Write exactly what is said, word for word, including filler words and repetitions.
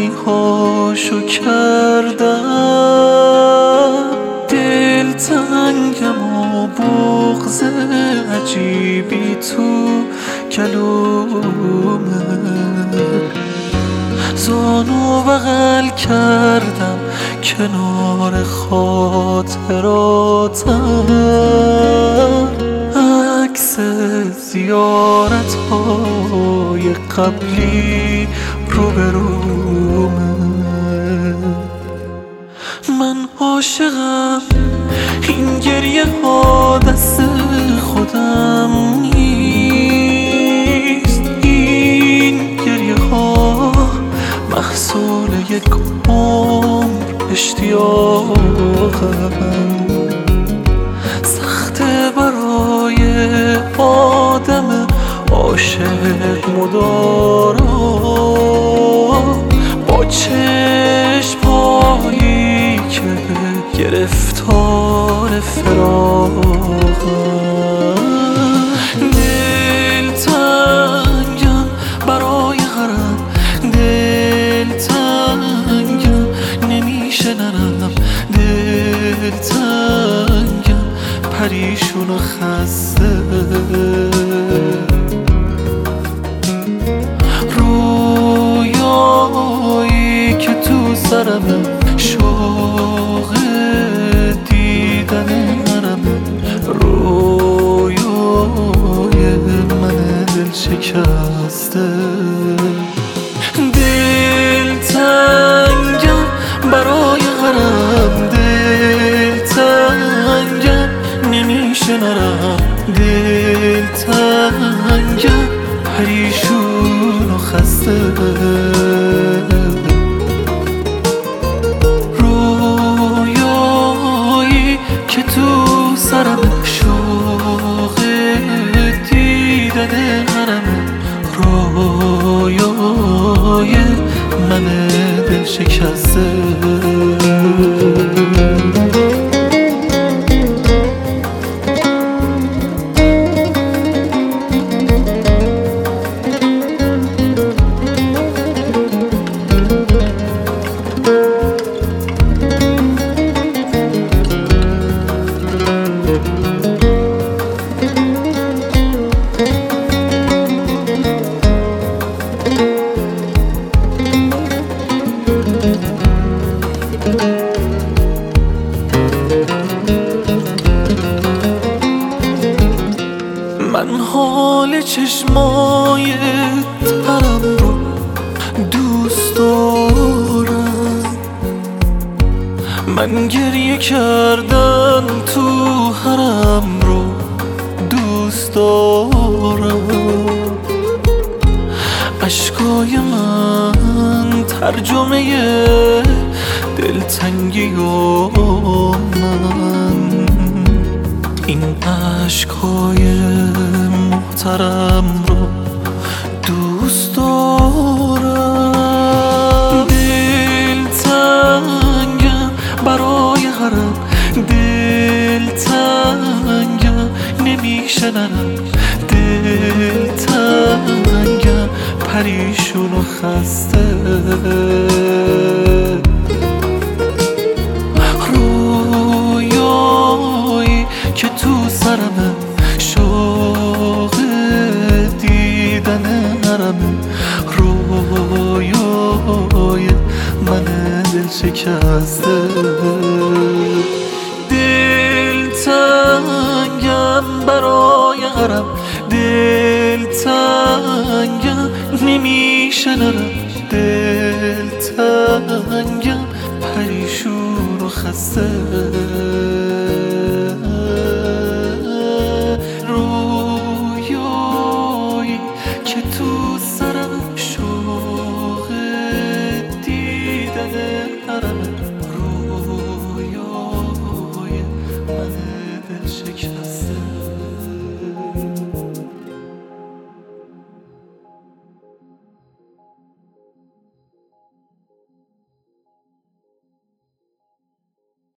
تنهایی هاشو کردم، دل تنگم و بغض عجیبی تو کلومه، زانو بغل کردم کنار خاطراتم، عکس زیارت های قبلی روبرومه. من عاشقم، این گریه ها دست خودم نیست، این گریه ها محصول یک عمر اشتیاقم. سخته برای آدم عاشق مدارا با چشم‌هایی که گرفتار فراقم. دل تنگم برای غرم، دل تنگم نمیشه نرم، دل تنگم پریشون و خسته، رویایی که تو سرمه، شوق دیدن نرمه، رویای من دل شکسته. دل تنگم برای غرم، دل تنگم نمیشه نرم، دل تنگم پریشون و خسته، رویایی که تو سرم، شوق دیدن حرمه، رویای من دل شکسته. من حال چشمای ترم رو دوست دارم، من گریه کردن تو حرم رو دوست دارم. اشکای من ترجمه دلتنگی و من، این عشقای محترم رو دوست دارم. دل تنگم برای حرم، دل تنگم نمیشه نرم، دل تنگم پریشون و خسته، رویایی که تو سرمه، شوق دیدن نرمه، رویای من دل شکسته. دل تنگم برای غرم، دل تنگم نمیشه نرم، دل تنگم پریشون و خسته.